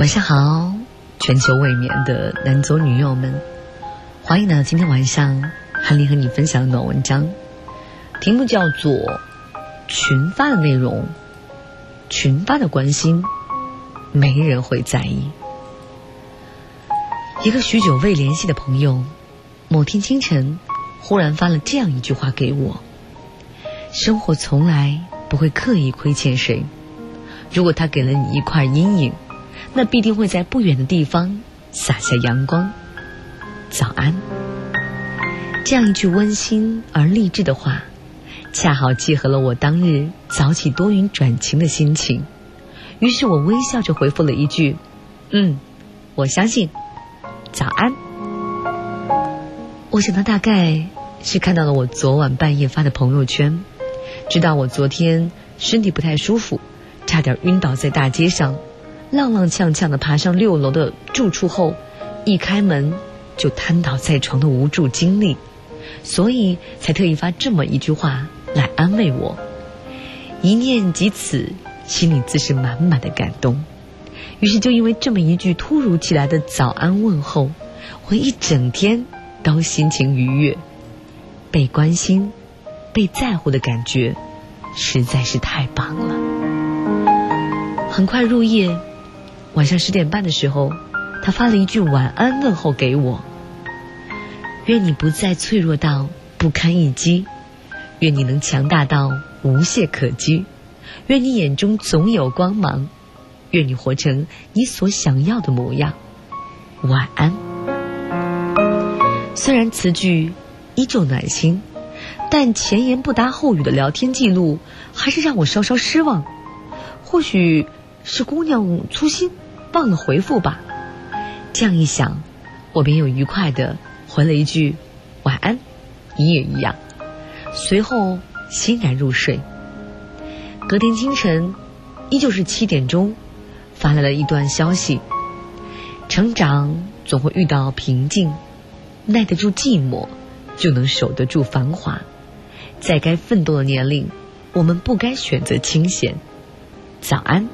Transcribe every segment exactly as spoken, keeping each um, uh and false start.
晚上好，全球未眠的男左女右们，欢迎呢今天晚上韩林和你分享的暖文章，题目叫做群发的内容，群发的关心没人会在意。一个许久未联系的朋友，某天清晨忽然发了这样一句话给我：生活从来不会刻意亏欠谁，如果他给了你一块阴影，那必定会在不远的地方洒下阳光。早安。这样一句温馨而励志的话，恰好契合了我当日早起多云转晴的心情。于是我微笑着回复了一句：嗯，我相信。早安。我想他大概是看到了我昨晚半夜发的朋友圈，知道我昨天身体不太舒服，差点晕倒在大街上，踉踉跄跄地爬上六楼的住处后，一开门就瘫倒在床的无助经历，所以才特意发这么一句话来安慰我。一念及此，心里自是满满的感动。于是就因为这么一句突如其来的早安问候，我一整天都心情愉悦。被关心被在乎的感觉实在是太棒了。很快入夜，晚上十点半的时候，他发了一句晚安问候给我：愿你不再脆弱到不堪一击，愿你能强大到无懈可击，愿你眼中总有光芒，愿你活成你所想要的模样。晚安。虽然词句依旧暖心，但前言不搭后语的聊天记录还是让我稍稍失望。或许是姑娘粗心忘了回复吧。这样一想，我便又愉快地回了一句晚安，你也一样。随后欣然入睡。隔天清晨依旧是七点钟，发来了一段消息：成长总会遇到瓶颈，耐得住寂寞，就能守得住繁华。在该奋斗的年龄，我们不该选择清闲。早安。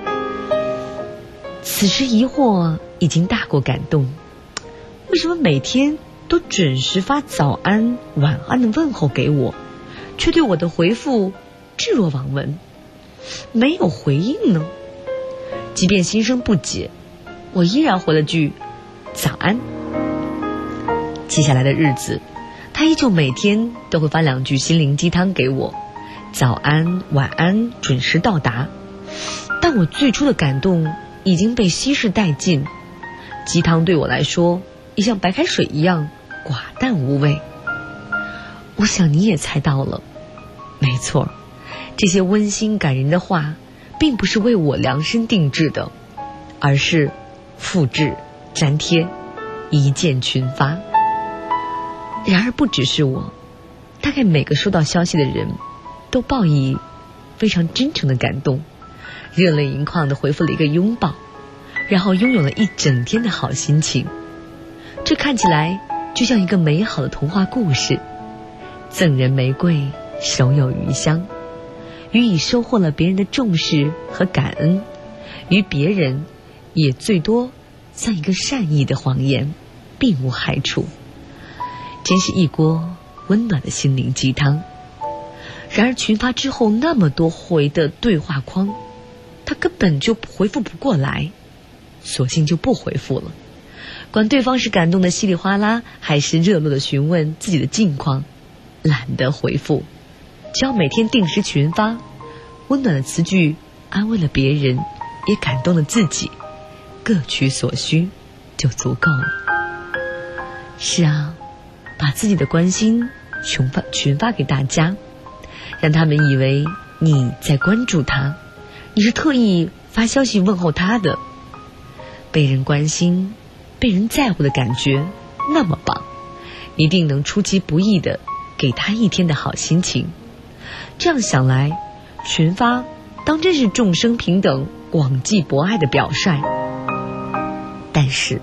此时疑惑已经大过感动，为什么每天都准时发早安晚安的问候给我，却对我的回复置若罔闻，没有回应呢？即便心生不解，我依然回了句早安。接下来的日子，他依旧每天都会发两句心灵鸡汤给我：早安晚安准时到达。但我最初的感动已经被稀释殆尽，鸡汤对我来说也像白开水一样寡淡无味。我想你也猜到了，没错，这些温馨感人的话并不是为我量身定制的，而是复制粘贴，一键群发。然而不只是我，大概每个收到消息的人都报以非常真诚的感动，热泪盈眶地回复了一个拥抱，然后拥有了一整天的好心情。这看起来就像一个美好的童话故事：赠人玫瑰，手有余香。予以收获了别人的重视和感恩，于别人也最多像一个善意的谎言，并无害处。真是一锅温暖的心灵鸡汤。然而群发之后那么多回的对话框，他根本就回复不过来，索性就不回复了。管对方是感动的稀里哗啦，还是热络的询问自己的近况，懒得回复。只要每天定时群发，温暖的词句安慰了别人，也感动了自己，各取所需就足够了。是啊，把自己的关心群发群发给大家，让他们以为你在关注他，你是特意发消息问候他的。被人关心被人在乎的感觉那么棒，一定能出其不意的给他一天的好心情。这样想来，群发当真是众生平等广济博爱的表率。但是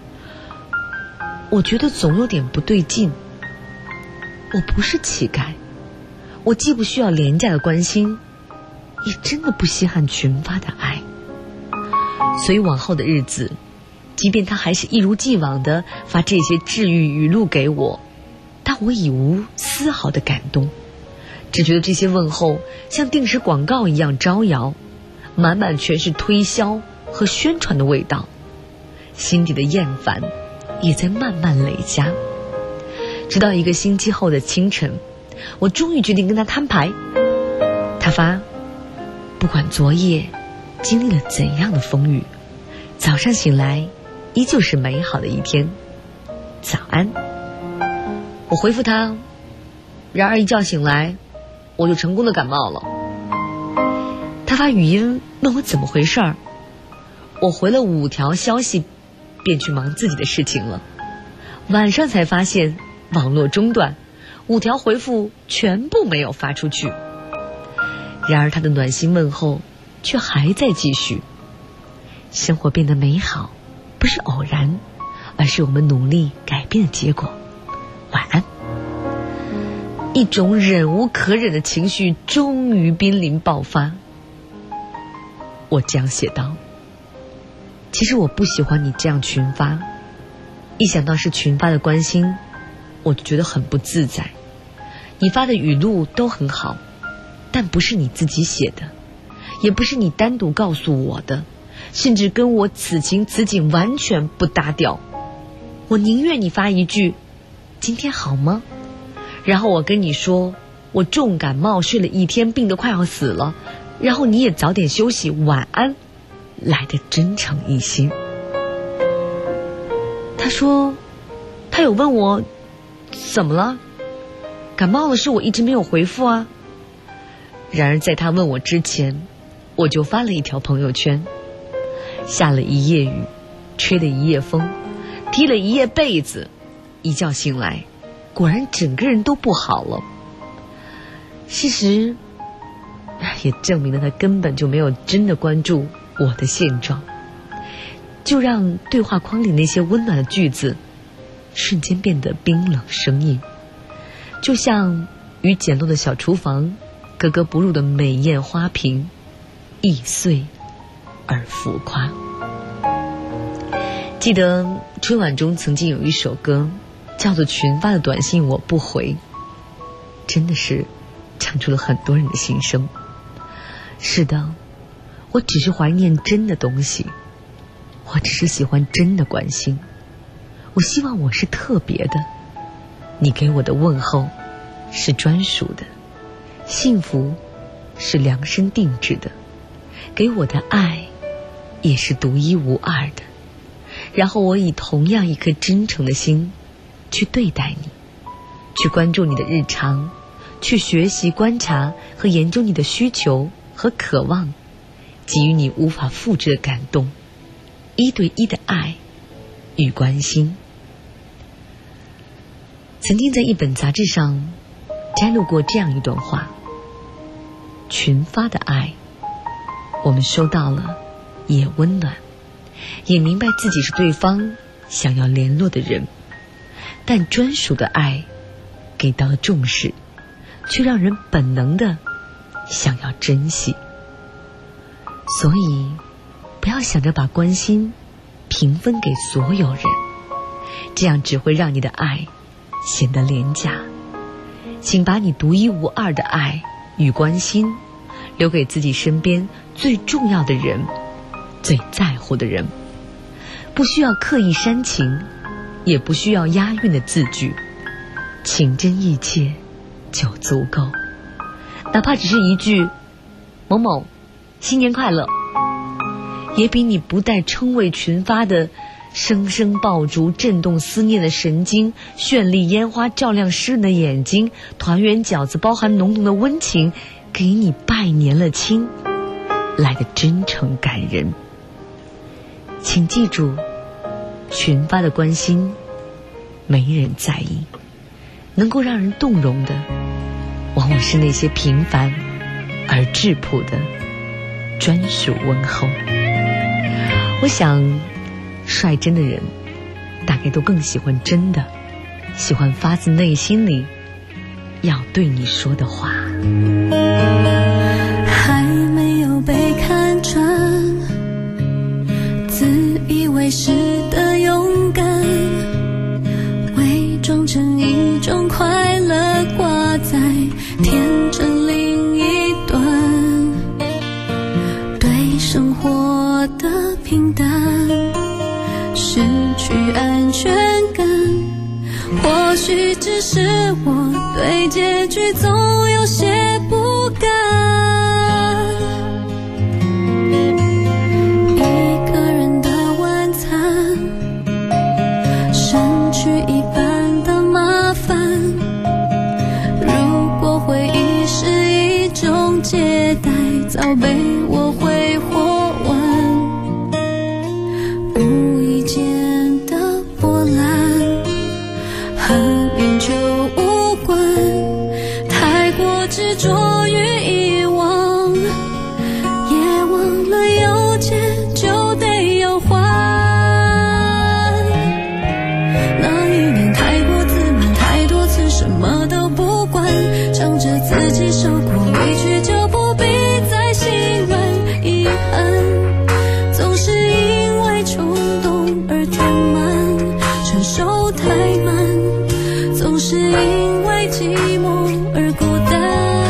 我觉得总有点不对劲。我不是乞丐，我既不需要廉价的关心，也真的不稀罕群发的爱。 所以往后的日子，即便他还是一如既往的发这些治愈语录给我，但我已无丝毫的感动，只觉得这些问候像电视广告一样招摇，满满全是推销和宣传的味道，心底的厌烦也在慢慢累加。直到一个星期后的清晨，我终于决定跟他摊牌。他发，不管昨夜经历了怎样的风雨，早上醒来依旧是美好的一天，早安。我回复他，然而一觉醒来我就成功的感冒了。他发语音问我怎么回事儿，我回了五条消息便去忙自己的事情了。晚上才发现网络中断，五条回复全部没有发出去。然而他的暖心问候却还在继续。生活变得美好不是偶然，而是我们努力改变的结果。晚安。一种忍无可忍的情绪终于濒临爆发。我这样写道，其实我不喜欢你这样群发，一想到是群发的关心，我就觉得很不自在。你发的语录都很好，但不是你自己写的，也不是你单独告诉我的，甚至跟我此情此景完全不搭调。我宁愿你发一句今天好吗，然后我跟你说我重感冒睡了一天，病得快要死了，然后你也早点休息，晚安，来得真诚一些。他说他有问我怎么了，感冒了是我一直没有回复啊。然而在他问我之前，我就发了一条朋友圈，下了一夜雨，吹了一夜风，踢了一夜被子，一觉醒来果然整个人都不好了。事实也证明了他根本就没有真的关注我的现状，就让对话框里那些温暖的句子瞬间变得冰冷生硬，就像于简陋的小厨房格格不入的美艳花瓶，易碎而浮夸。记得春晚中曾经有一首歌叫做《群发的短信我不回》，真的是唱出了很多人的心声。是的，我只是怀念真的东西，我只是喜欢真的关心，我希望我是特别的，你给我的问候是专属的，幸福是量身定制的，给我的爱也是独一无二的，然后我以同样一颗真诚的心去对待你，去关注你的日常，去学习观察和研究你的需求和渴望，给予你无法复制的感动，一对一的爱与关心。曾经在一本杂志上摘录过这样一段话，群发的爱我们收到了，也温暖，也明白自己是对方想要联络的人，但专属的爱给到了重视，却让人本能的想要珍惜。所以不要想着把关心平分给所有人，这样只会让你的爱显得廉价。请把你独一无二的爱与关心留给自己身边最重要的人，最在乎的人。不需要刻意煽情，也不需要押韵的字句，情真意切就足够。哪怕只是一句某某新年快乐，也比你不带称谓群发的声声爆竹震动思念的神经，绚丽烟花照亮诗人的眼睛，团圆饺子包含浓浓的温情，给你拜年了亲，来的真诚感人。请记住，群发的关心没人在意，能够让人动容的往往是那些平凡而质朴的专属问候。我想率真的人大概都更喜欢真的，喜欢发自内心里要对你说的话。 还没有被看穿， 许只是我对结局总有些不甘，一个人的晚餐，省去一半的麻烦，如果回忆是一种借贷，早被我挥霍完，无意间的波澜和远就无关，太过执着于遗忘，也忘了有借就得有还。那一年太过自满，太多次什么都不管，仗着自己受过委屈就不必再心软，遗憾总是因为冲动而填满，承受太慢，总是因为寂寞而孤单。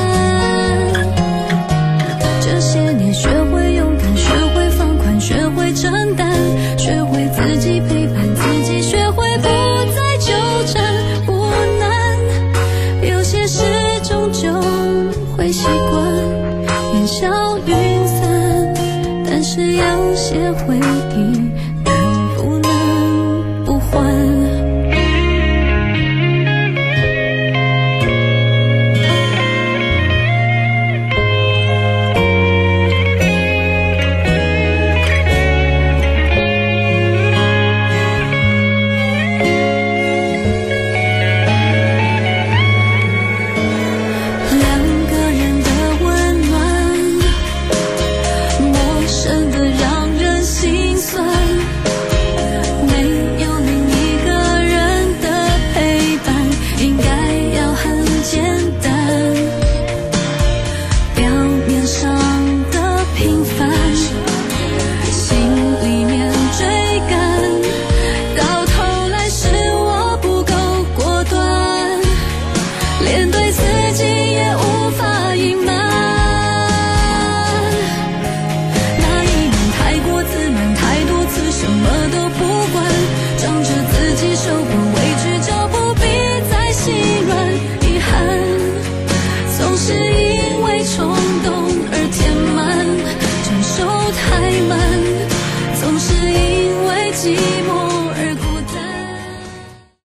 这些年学会勇敢，学会放宽，学会承担，学会自己陪伴自己，学会不再纠缠，不难，有些事终究会习惯，烟消云散，但是有些回忆能不能不还。记